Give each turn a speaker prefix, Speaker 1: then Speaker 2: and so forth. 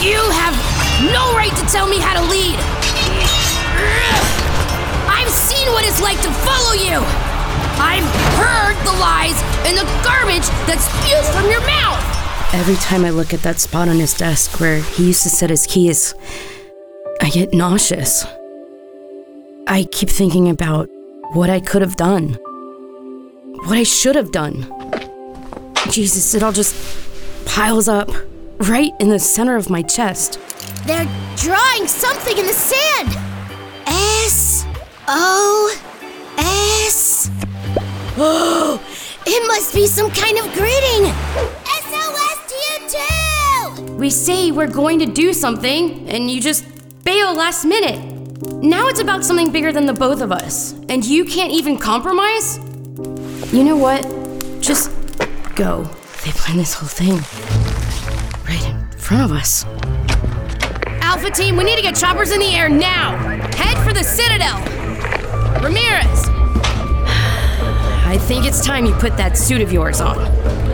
Speaker 1: You have no right to tell me how to lead! I've seen what it's like to follow you! I've heard the lies and the garbage that spews from your mouth!
Speaker 2: Every time I look at that spot on his desk where he used to set his keys, I get nauseous. I keep thinking about what I could have done. What I should have done. Jesus, it all just piles up right in the center of my chest.
Speaker 3: They're drawing something in the sand. S-O-S. Oh, it must be some kind of greeting. SOS to you too.
Speaker 2: We say we're going to do something, and you just bail last minute. Now it's about something bigger than the both of us, and you can't even compromise? You know what? Just go. They planned this whole thing right in front of us.
Speaker 1: Alpha Team, we need to get choppers in the air now! Head for the Citadel! Ramirez!
Speaker 2: I think it's time you put that suit of yours on.